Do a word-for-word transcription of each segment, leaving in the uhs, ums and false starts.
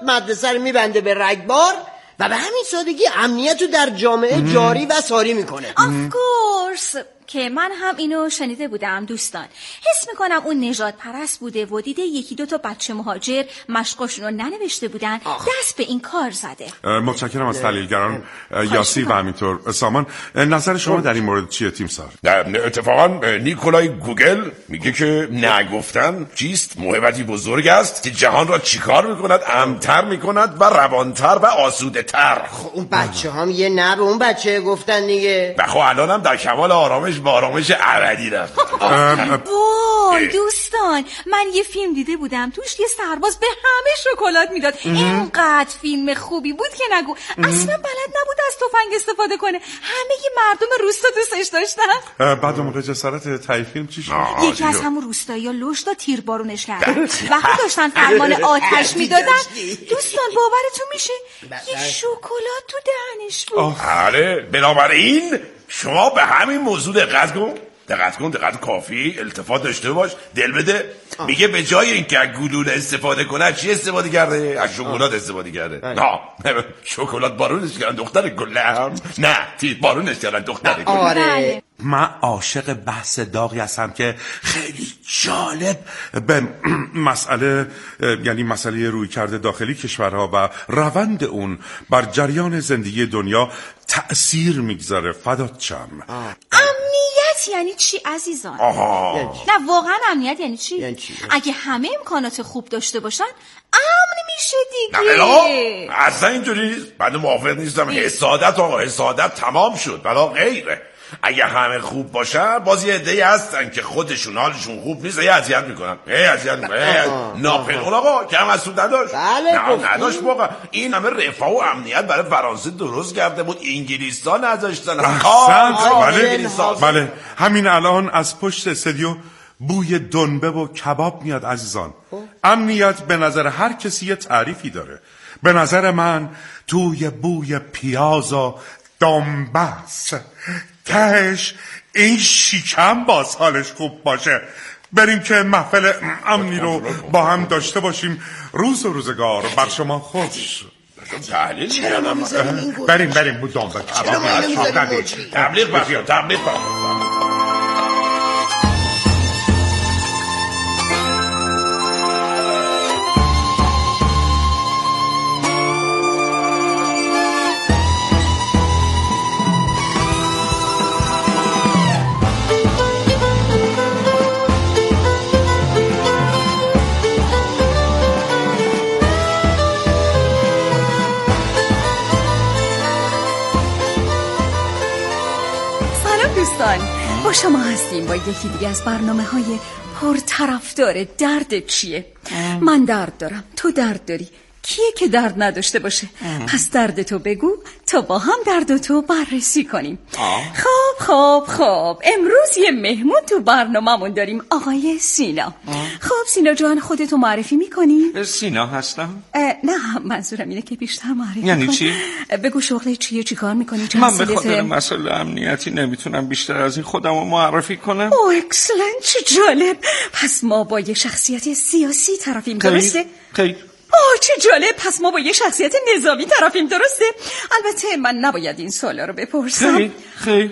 مدرسه رو میبنده به رگبار و به همین سادگی امنیت رو در جامعه جاری و ساری میکنه. Of course که من هم اینو شنیده بودم دوستان. حس میکنم اون نژاد پرست بوده و دیده یکی دو تا بچه مهاجر مشقاشون رو ننوشته بودن آخ. دست به این کار زده. متشکرم از تحلیلگران یاسی و همینطور سامان. نظر شما در این مورد چیه تیمسار؟ اتفاقا نیکولای گوگل میگه که نگفتن چیست موهبتی بزرگ است که جهان را چیکار میکند امن‌تر میکند و روانتر و آسوده تر. خب اون بچه هم یه نه به اون بچه گفتن دیگه. و خب الان هم در کمال آرامش با آرامش ابدی رفت. وای دوستان من یه فیلم دیده بودم توش یه سرباز به همه شکلات میداد. اینقدر فیلم خوبی بود که نگو. اصلا بلد نبود از تفنگ استفاده کنه. همه ی مردم روستا دوستش داشتن. بعد موقع جسارت تای فیلم چی شد؟ یکی از همون روستایی‌ها لوش تا تیربارونش کرد. وقتی داشتن فرمان آتش میدادن دوستان باورتون میشه یه شکلات تو دهنش بود. آره بنابراین شما به همین موضوع دقت کن دقت کن دقت کافی التفات داشته باش دل بده. میگه به جای اینکه از گلوله استفاده کنه چی استفاده کرده؟ از شکلات استفاده کرده. نه شکلات بارونش کردن دختر گلم. نه تیر بارونش کردن دختر گلم. آره من عاشق بحث داغی هستم که خیلی جالب به مسئله یعنی مسئله رویکرد داخلی کشورها و روند اون بر جریان زندگی دنیا تأثیر میگذاره. فدات شم. امنیت یعنی چی عزیزان؟ آها. نه واقعا امنیت یعنی چی؟ یعنی چی؟ اگه همه امکانات خوب داشته باشن امن میشه دیگه. نه بلا اصلا اینجوری نیست. من موافق نیستم. حسادت آقا حسادت تمام شد. بلا غیره. اگه همه خوب باشن باز یه عده‌ای هستن که خودشون حالشون خوب نیست هی اذیت میکنن هی اذیت میکنن. ناپلئون آقا کم از سود نداشت. نه نداشت واقعا. این همه رفاه و امنیت برای فرانسه درست کرده بود انگلیس‌ها نذاشتن. بله بله همین الان از پشت استودیو بوی دنبه و کباب میاد عزیزان. امنیت به نظر هر کسی یه تعریفی داره. به نظر من توی بوی پیاز و دنبه است. تهش این شیکم باز حالش خوب باشه. بریم که محفل امنی رو با هم داشته باشیم. روز و روزگار بر شما خوش. تحلیل بریم بریم بود دنبه تبلیغ بخیر تبلیغ بخیر. با شما هستیم با یکی دیگه از برنامه های پرطرفدار درد چیه؟ من درد دارم تو درد داری. کیه که درد نداشته باشه؟ پس درد تو بگو تا با هم درد تو بررسی کنیم. خب خب خب امروز یه مهمون تو برنامه‌مون داریم آقای سینا. خب سینا جان خودتو معرفی میکنی؟ سینا هستم. نه منظورم اینه که بیشتر معرفی یعنی چی؟ بگو شغل چیه چی کار میکنی؟ من به خاطر مسئله امنیتی نمیتونم بیشتر از این خودمو معرفی کنم. اوه اکسلنت چه جالب. پس ما با یه شخصیت سیاسی طرفیم درسته؟ خیر آه چه جالب. پس ما با یه شخصیت نظامی طرفیم درسته؟ البته من نباید این سوالا رو بپرسم. خیر خیر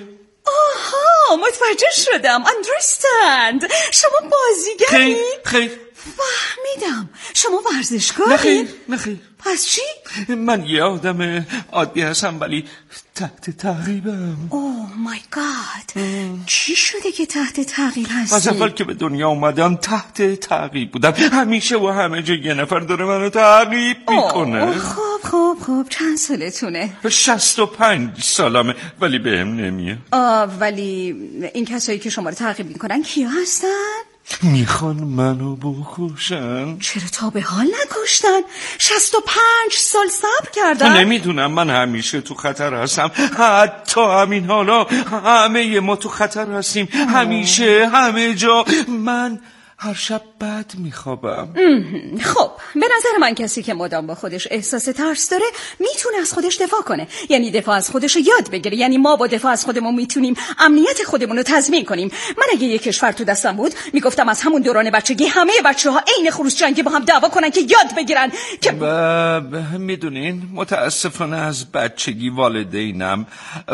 آها متوجه شدم. understand. شما بازیگری؟ خیر خیر فهمیدم. شما ورزشکاری؟ نخیر نخیر. پس چی؟ من یه آدم عادی هستم ولی تحت تعقیبم. اوه مای گاد. چی شده که تحت تعقیب هستی؟ از اول که به دنیا اومدم تحت تعقیب بودم. همیشه و همه جا یه نفر داره منو تعقیب میکنه. خب خب خب چند سالتونه؟ شصت و پنج سالمه ولی بهم نمیاد. آه ولی این کسایی که شما رو تعقیب میکنن کیا هستن؟ میخوان منو بکشن. چرا تا به حال نکشتن؟ شصت و پنج سال صبر کردن. نمیدونم من همیشه تو خطر هستم. حتی همین حالا همه ما تو خطر هستیم. همیشه همه جا. من هر شب بد میخوابم. خب به نظر من کسی که مدام با خودش احساس ترس داره میتونه از خودش دفاع کنه، یعنی دفاع از خودش رو یاد بگیره. یعنی ما با دفاع از خودمون میتونیم امنیت خودمون رو تضمین کنیم. من اگه یک کشور تو دستم بود میگفتم از همون دوران بچگی همه بچه‌ها عین خروس جنگی با هم دعوا کنن که یاد بگیرن که ب... میدونین متاسفانه از بچگی والدینم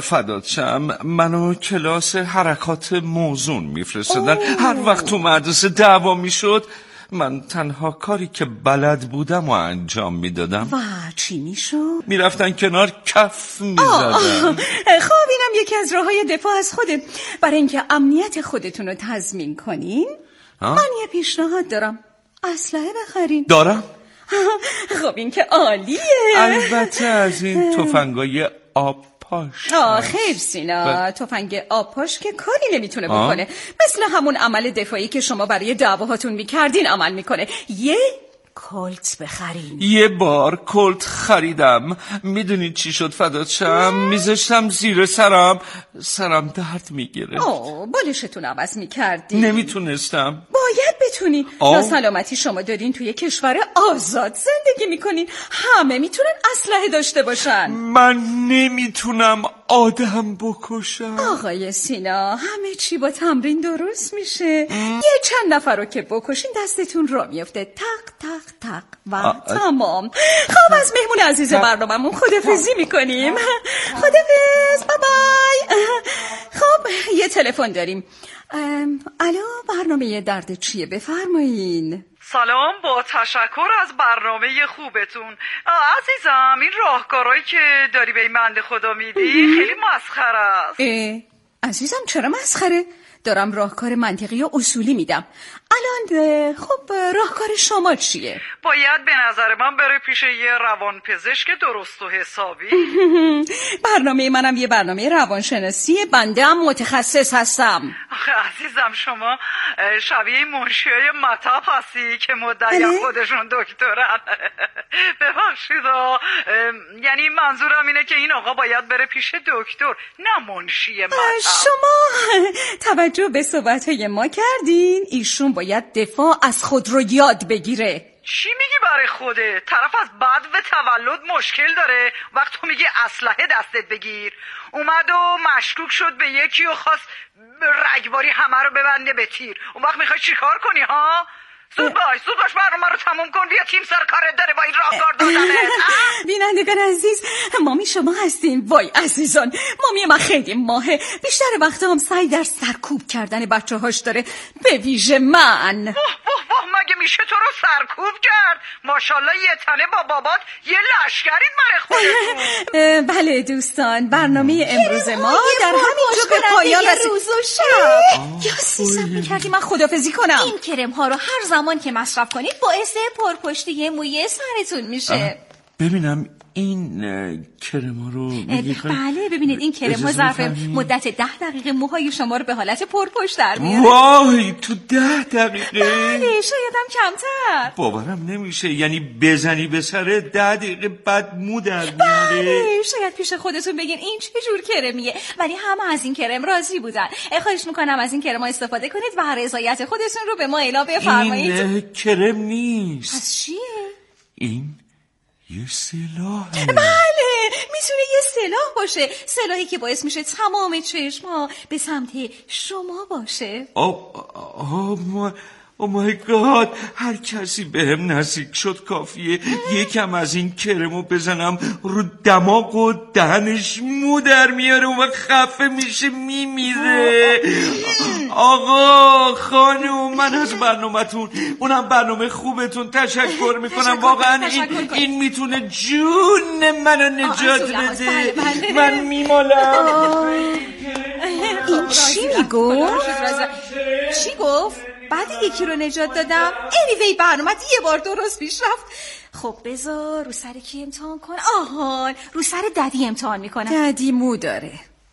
فداتشم منو کلاس حرکات موزون میفرستادن. هر وقت تو مدرسه دعوا میشد من تنها کاری که بلد بودم و انجام میدادم. و چی میشد؟ میرفتن کنار کف میزدن. خب اینم یکی از راههای دفاع از خوده. برای اینکه امنیت خودتون رو تضمین کنین ها؟ من یه پیشنهاد دارم، اسلحه بخرین. دارم؟ خب این که عالیه. البته از این تفنگای آب پاش. آه خیر سینا، تفنگ آب پاش که کاری نمیتونه بکنه. مثل همون عمل دفاعی که شما برای دعواهاتون میکردین عمل میکنه. یه کلت بخرین. یه بار کلت خریدم، میدونید چی شد فداتشم؟ میذاشتم زیر سرم سرم درد میگیره. آه بالشتون عوض میکردین. نمیتونستم. باید بتونی. ناسلامتی شما دارین توی کشور آزاد زندگی میکنین، همه میتونن اسلحه داشته باشن. من نمیتونم آدم بکشم. آقای سینا همه چی با تمرین درست میشه. یه چند نفر رو که بکشین دستتون را میفته. تق تق تق و آه. تمام. خب از مهمون عزیز برنامه‌مون خدافظی میکنیم. خدافظ، بای بای. خب یه تلفن داریم. الو، برنامه درد چیه؟ بفرمایین. سلام، با تشکر از برنامه خوبتون. عزیزم این راهکارهایی که داری به این بنده خدا میدی خیلی مسخره است. عزیزم چرا مسخره؟ دارم راهکار منطقی و اصولی میدم. الان خب راهکار شما چیه؟ باید به نظر من بره پیش یه روانپزشک درست و حسابی. برنامه منم یه برنامه روانشناسی، بنده هم متخصص هستم. آخه عزیزم شما شبیه منشیای مطب هستی که مدعی خودشون دکترن. ببخشید، یعنی منظورم اینه که این آقا باید بره پیش دکتر نه منشی مطب. شما توجه به صحبت‌های ما کردین؟ ایشون باید دفاع از خود رو یاد بگیره. چی میگی برای خوده؟ طرف از بعد و تولد مشکل داره. وقت تو میگی اسلحه دستت بگیر، اومد و مشکوک شد به یکی و خواست رگباری همه رو ببنده به تیر. اون وقت میخوای چی کار کنی ها؟ زود باش زود باش برنامه رو تموم کن، بیا تیم سر کارت داره با این راهکار دادنه. بینندگان عزیز، مامی شما هستین. وای عزیزان، مامی من خیلی ماهه، بیشتر وقتا هم سعی در سرکوب کردن بچه هاش داره، به ویژه من. واه واه واه، مگه میشه تو رو سرکوب کرد؟ ماشالله یه تنه با بابات یه لشکرید برای خودتون. بله دوستان، برنامه امروز ما در همینجا به پایان رسید. روز و شب یا سیزم میکردی من خدافزی کنم. این کرم ها رو هر زمان که مصرف کنید باعث پرپشتی موی سرتون میشه. ببینم این کرم رو بله ببینید این کرم ها ظرف مدت ده دقیقه موهای شما رو به حالت پرپشت در میاره. وای تو ده دقیقه؟ بله شایدم کمتر. باورم نمیشه، یعنی بزنی به سر ده دقیقه بعد مو در میاره. بله شاید پیش خودتون بگین این چه جور کرمیه، ولی همه از این کرم راضی بودن. خواهش میکنم از این کرم ها استفاده کنید و رضایت خودتون رو به ما اعلام بفرمایید. این کرم نیست. پس چیه؟ این یه سلاحه. بله میتونه یه سلاح باشه، سلاحی که باعث میشه تمام چشم‌ها به سمت شما باشه. آه آه او مای گاد، هر کسی به هم نزدیک شد کافیه یکم از این کرمو بزنم رو دماغ و دهنش مو در میاره و خفه میشه میمیره. آقا خانوم، من از برنامه‌تون، اونم برنامه خوبتون تشکر میکنم. واقعا این, این میتونه جون منو نجات بده. من میمالم. این چی میگفت؟ چی گفت؟ بعد یکی رو نجات دادم. انیوی برنامه یه بار درست پیش رفت. خب بذار رو سر کی امتحان کن؟ آهان رو سر ددی امتحان میکنم. ددی مو داره.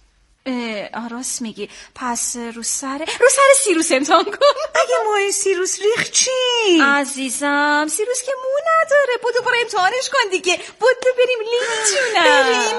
آه راست میگی، پس رو سر رو سر سیروس امتحان کن. اگه موی سیروس ریخ چی؟ عزیزم سیروس که مو نداره. بودو برو امتحانش کن دیگه. بودو بریم لیتونم. بریم.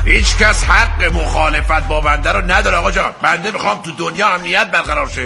هیچ کس حق مخالفت با بنده رو نداره آقا جان. بنده میخوام تو دنیا امنیت برقرار شه.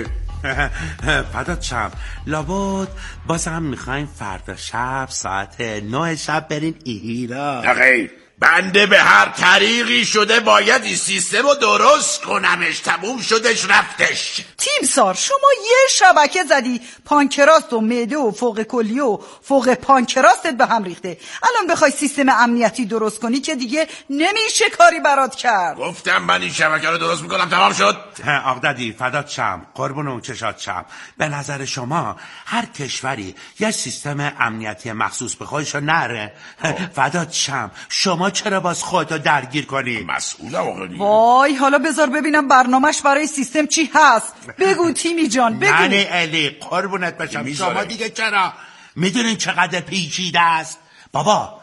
فدات شم. لابد بازم میخوایم فردا شب ساعت نه شب برین ایران. نه خیر، بنده به هر طریقی شده باید این سیستم رو درست کنمش. تموم شدش رفتش. تیمسار شما یه شبکه زدی، پانکراست و معده و فوق کلیه و فوق پانکراستت به هم ریخته. الان بخوای سیستم امنیتی درست کنی که دیگه نمیشه کاری برات کرد. گفتم من این شبکه رو درست میکنم. تمام شد. آقا دادی فدات شم، قربون اون چشات شم. به نظر شما هر کشوری یه سیستم امنیتی مخصوص به خودشو نره؟ فدات شم، شما چرا باز خودتو درگیر کنی؟ مسئولم آقا دیگه. وای حالا بذار ببینم برنامهش برای سیستم چی هست. بگو تیمی جان بگو. نه الی قربونت بشم، شما دیگه چرا؟ میدونین چقدر پیچیده است؟ بابا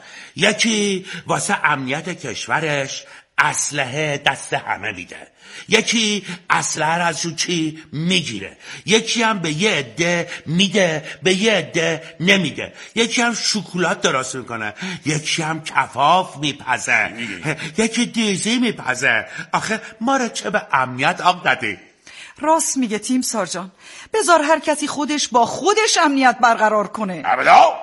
یکی واسه امنیت کشورش اسلحه دست همه میده، یکی اسلحه رو ازشون چی میگیره، یکی هم به یه عده میده به یه عده نمیده، یکی هم شکلات درست میکنه، یکی هم کفاف میپزه، یکی دیزی میپزه. آخه ما رو چه به امنیت آق دادی؟ راست میگه تیمسار جان، بذار هر کسی خودش با خودش امنیت برقرار کنه. ابدا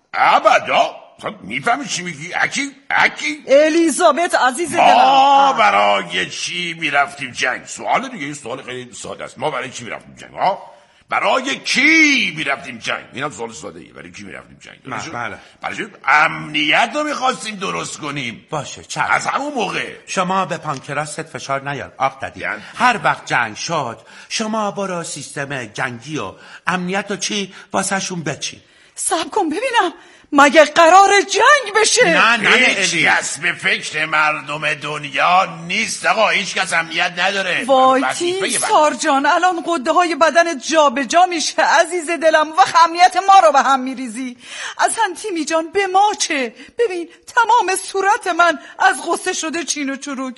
ابدا. میفهمی چی میگی؟ اکی؟ اکی؟ الیزابت عزیز دلم، ما برای چی میرفتیم جنگ؟ سوال دیگه، این سوال خیلی ساده است. ما برای چی میرفتیم جنگ؟ ها؟ برای کی میرفتیم جنگ؟ اینم سوال ساده ایه. برای کی میرفتیم جنگ؟ بله. برای امنیت رو میخواستیم درست کنیم. باشه چرا؟ از همون موقع شما به پانکراست فشار نیار آق دادی. یعنی؟ هر وقت جنگ شد شما برو سیستم جنگی و امنیت و چی واسه شون بچین. صبر کن ببینم، مگه قرار جنگ بشه؟ نه نه هیچ کس به فکر مردم دنیا نیست آقا. هیچ کس امنیت نداره. وای تیمسار جان، الان قده های بدن جا به جا میشه عزیز دلم، وقت امنیت ما رو به هم میریزی. اصلا تیمی جان به ما چه؟ ببین تمام صورت من از غصه شده چین و چروک،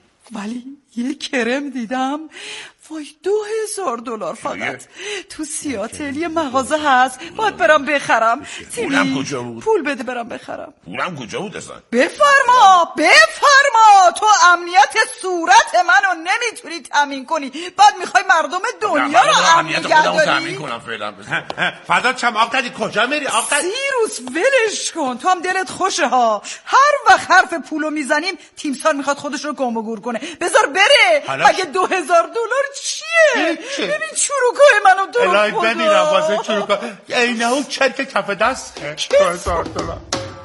ولی یه کرم دیدم وای دو هزار دلار فقط تو سیاتل یه مغازه هست، باید برم بخرم. پولم کجا بود؟ پول بده برم بخرم. پولم کجا بود اصلا؟ بفرما بفرما. تو امنیت صورت منو نمیتونی تامین کنی، بعد میخوای مردم دنیا رو امنیت خودمو تامین کنم فعلا. فدا چم آق دادی کجا میری آق دادی؟ سیروس ولش کن، تو هم دلت خوشه ها. هر وقت حرف پولو میزنیم تیمسار میخواد خودش رو گم و گور کنه. بذار بره. مگه دو هزار دلار چیه؟ ببین چروکای منو درست الهی بمیرم واسه چروکا. اینه اون چرک کف دست دو هزار دلار.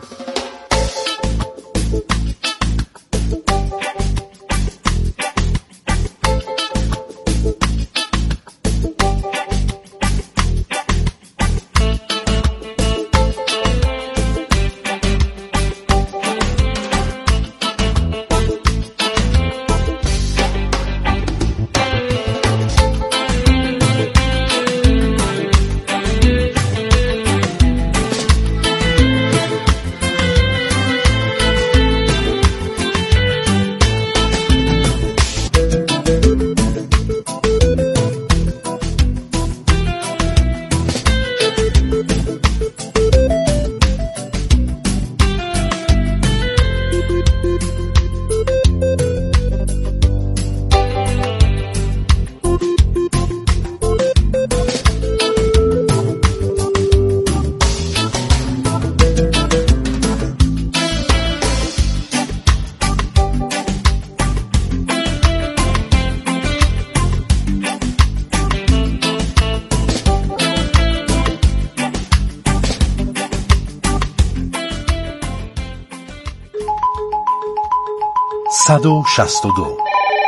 صد و شصت و دو.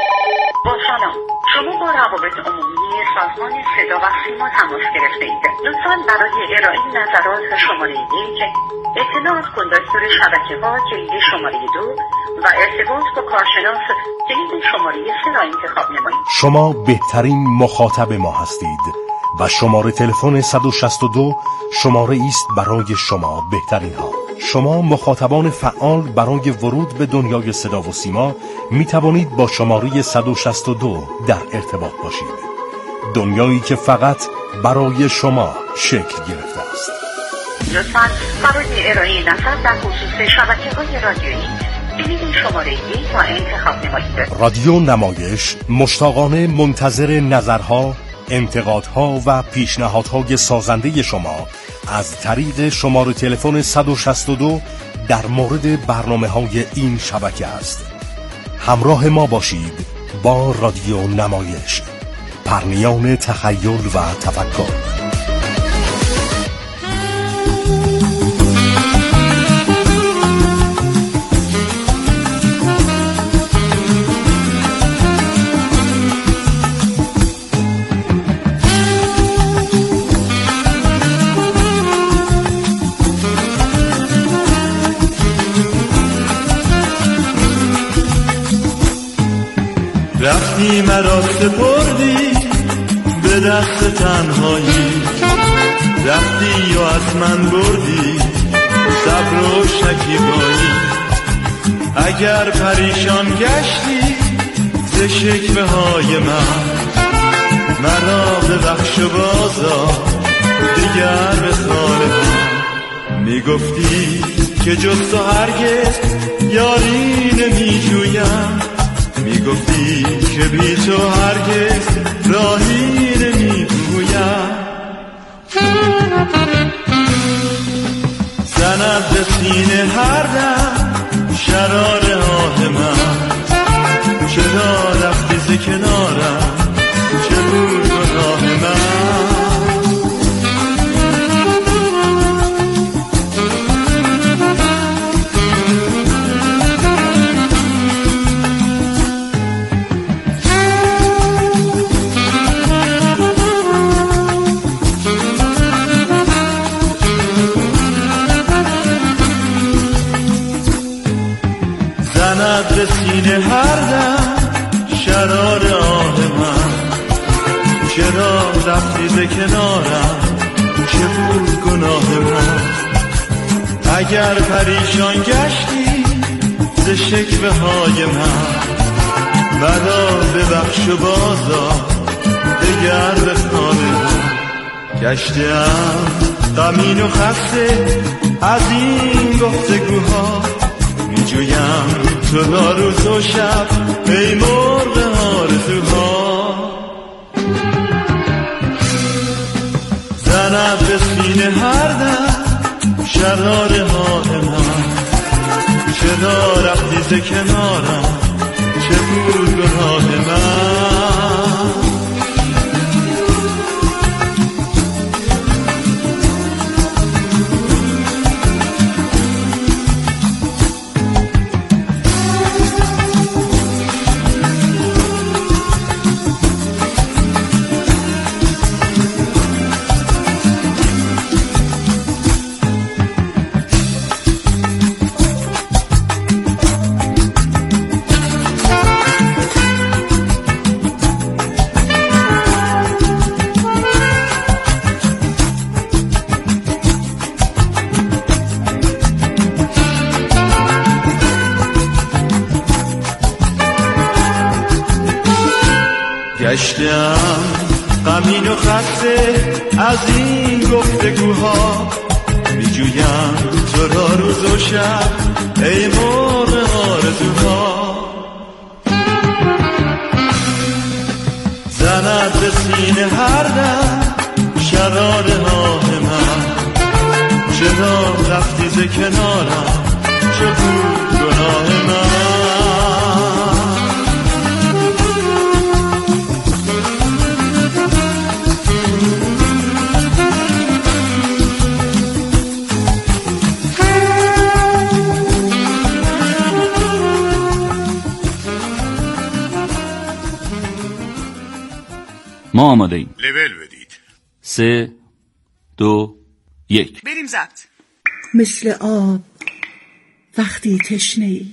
با سلام، شما با روابط عمومی سازمان صدا و سیما تماس گرفته اید. لطفاً برای ارائه نظرات شماره یک، اطلاع از کندکتور شبکه ها کلید شماره دو و ارتباط با کارشناس کلید شماره سه را انتخاب نمایید. شما بهترین مخاطب ما هستید و شماره تلفن صد و شصت و دو شماره است برای شما بهترین ها. شما مخاطبان فعال برای ورود به دنیای صدا و سیما می توانید با شماره صد و شصت و دو در ارتباط باشید. دنیایی که فقط برای شما شکل گرفته است. لطفاً برای ارائه نظر در خصوص شبکه‌های رادیویی کلید شماره یک را انتخاب نمایید. رادیو نمایش مشتاقانه منتظر نظرها، انتقادها و پیشنهادهای سازنده شما از طریق شماره تلفن صد و شصت و دو در مورد برنامه‌های این شبکه است. همراه ما باشید با رادیو نمایش، پرنیان تخیل و تفکر. رفتی مرا سپردی به دست تنهایی، رفتی و از من بردی صبر و شکیبایی. اگر پریشان گشتی ز شکوه های من، مرا ببخش و بازا دیگر به خانه من. میگفتی که جز تو هرگز یاری نمیجویم، میگفتی که بی تو هرگز راهی نمی‌پویم. زند به سینه هر دم شرار آه من، چرا رفتی ز کنارم، چه بود گناه من. به سینه هر دم شرار آه من، چرا رفتی ز کنارم، چه بود گناه من. اگر پریشان گشتی ز شکوه های من، مرا ببخش و بازا دگر به خانه من. گشتم غمین و خسته از این گفتگوها، میجویم تو را روز و شب ای مرغ آرزوها. زند به سینه هر دم شرار آه من، چرا رفتی ز کنارم، چه بود گناه من. گشتم غمین و خسته از این گفتگوها، میجویم تو را روز و شب ای مرغ آرزوها. زند به سینه هر دم شرار آه من، چرا رفتی ز کنارم، چه بود گناه من. ما آماده ایم. لول بدید. سه دو یک بریم ضبط. مثل آب وقتی تشنه‌ای،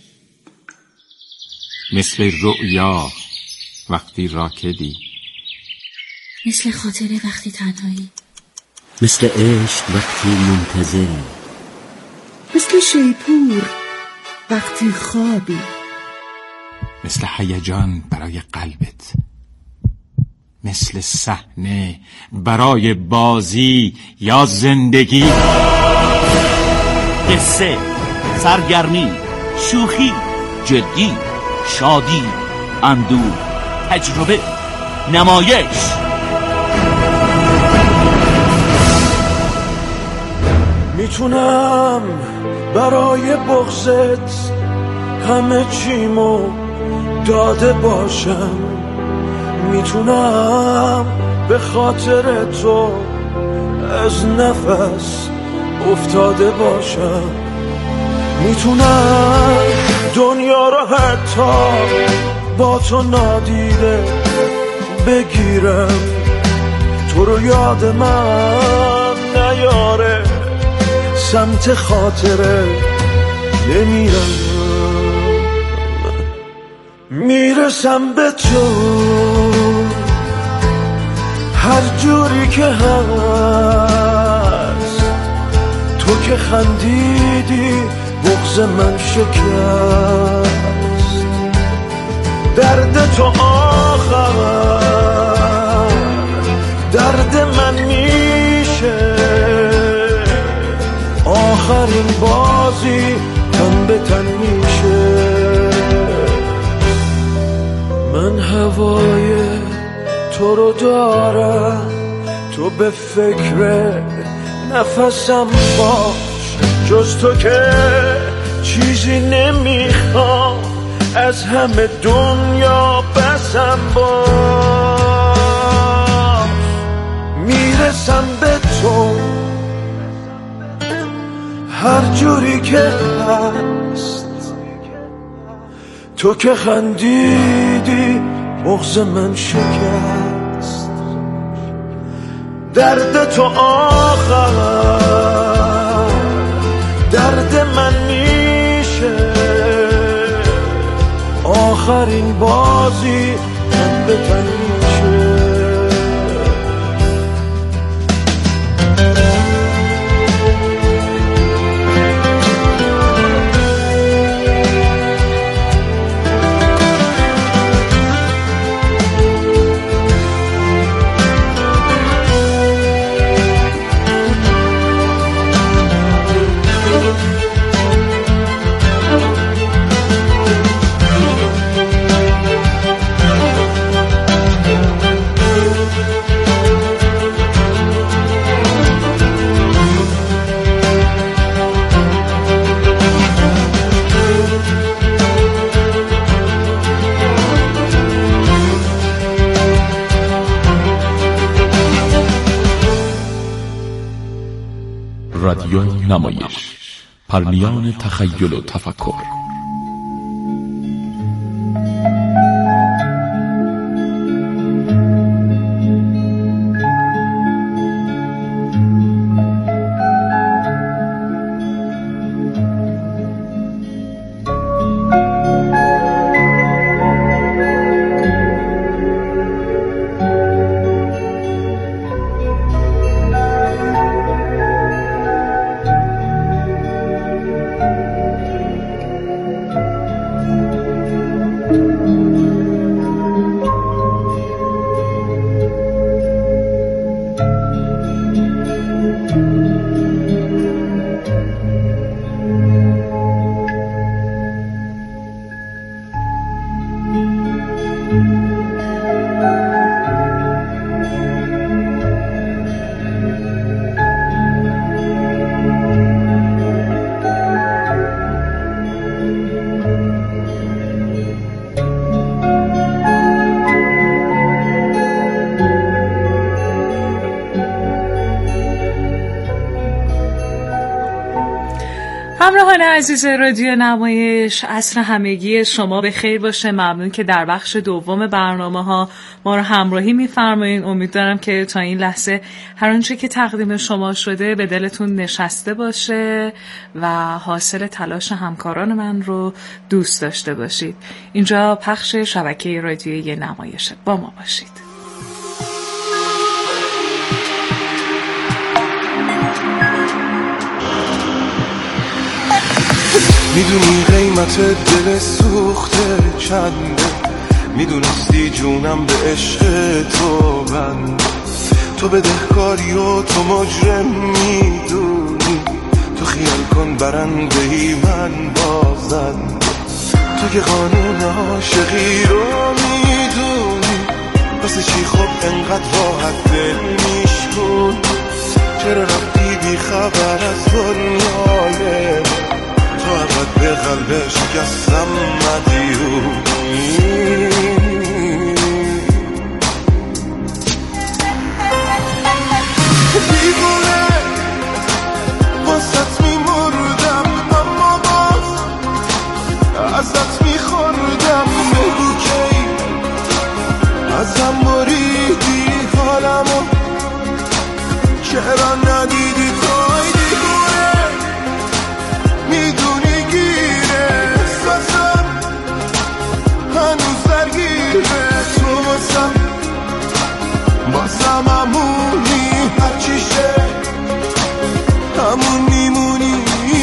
مثل رؤیا وقتی راکدی، مثل خاطره وقتی تنهایی، مثل عشق وقتی منتظری، مثل شیپور وقتی خوابی، مثل هیجان برای قلبت، مثل صحنه برای بازی یا زندگی. قصه، سرگرمی، شوخی، جدی، شادی، اندوه، تجربه، نمایش. میتونم برای بغضت همه چیمو داده باشم، میتونم به خاطر تو از نفس افتاده باشم، میتونم دنیا رو حتی با تو نادیده بگیرم، تو رو یاد من نیاره، سمت خاطره نمیرم، میرسم به تو هر جوری که هست، تو که خندیدی بغض من شکست، درد تو آخر درد من میشه، آخرین بازی تن به تن میشه، من هوای تو رو دارم، تو به فکر نفسم باش، جز تو که چیزی نمیخوام، از همه دنیا بسم باش، میرسم به تو هر جوری که هست، تو که خندیدی بغض من شکست، درد تو آخر درد من میشه، آخرین بازی تن به تن میشه. رادیو نمایش، پرنیان تخیل و تفکر. همراهان عزیز رادیو نمایش، عصر همگی شما به خیر باشه. ممنون که در بخش دوم برنامه ها ما رو همراهی می‌فرمایید. امیدوارم که تا این لحظه هر آنچه که تقدیم شما شده به دلتون نشسته باشه و حاصل تلاش همکاران من رو دوست داشته باشید. اینجا پخش شبکه رادیویی نمایشه، با ما باشید. میدونی قیمت دل سوخته چنده، میدونستی جونم به عشق تو بند، تو بدهکاری و تو مجرم میدونی، تو خیال کن برنده ای من بازند، تو که قانون عاشقی رو میدونی، واسه چی خب انقدر راحت دل میشکن؟ چرا رفتی بی خبر از دنیای تو، عقد به قلب شکستم مدیونی. دیوونه واسط میمردم اما باز ازت میخوردم، بگو کی ازم بریدی حالمو، چرا ندیدی توی دیوونه؟ میدونی گیره احساسم هنوز درگیره تو واسم، بازم همونی هرچی شه همون میمونی.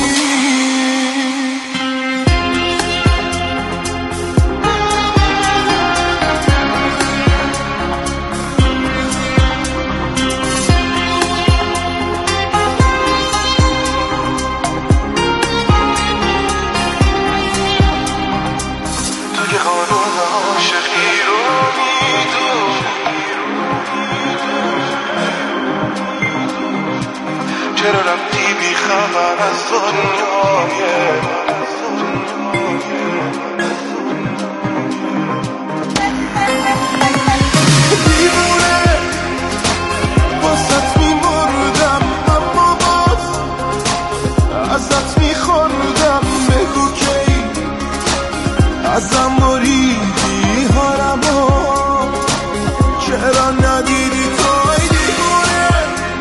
چرا رفتی بی خبر از دنیای دیوونه واسط میمردم اما باز ازت میخوردم، بگو کی ازم بریدی حالمو، چرا ندیدی توی دیوونه؟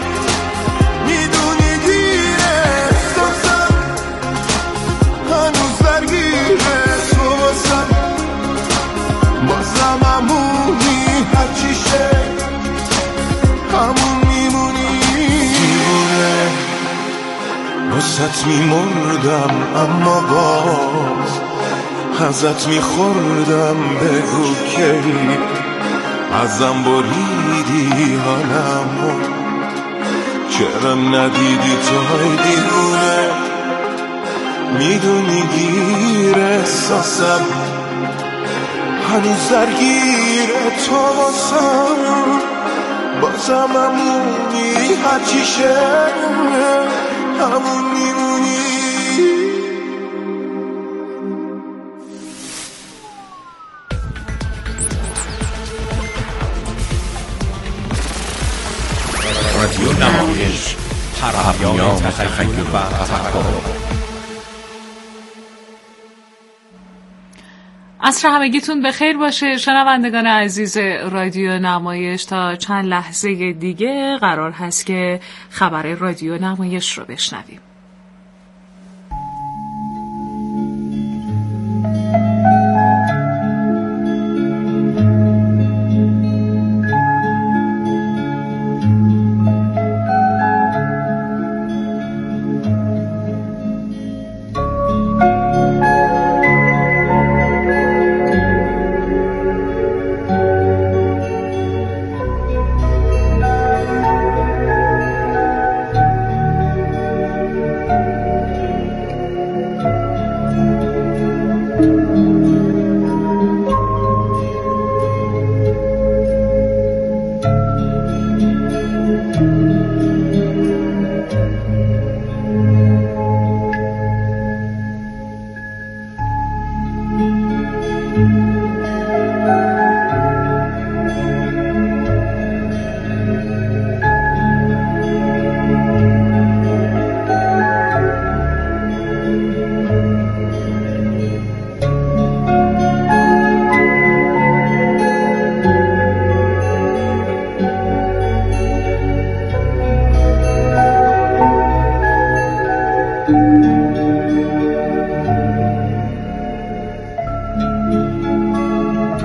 میدونی دیره احساسم هنوز درگیره تو واسم، بازم همونی هرچی شه همون میمونی. دیوونه واسط میمردم اما باز ازت میخوردم، بگو کی ازم بریدی حالمو، چرا ندیدی توی دیوونه؟ میدونی گیر احساسم هنوز درگیره تو واسم، بازم همونی هرچی شه همون میمونی. رادیو نمایش، پیام تخیل و تفکر. عصر همگیتون بخیر باشه شنوندگان عزیز رادیو نمایش. تا چند لحظه دیگه قرار هست که خبر رادیو نمایش رو بشنویم.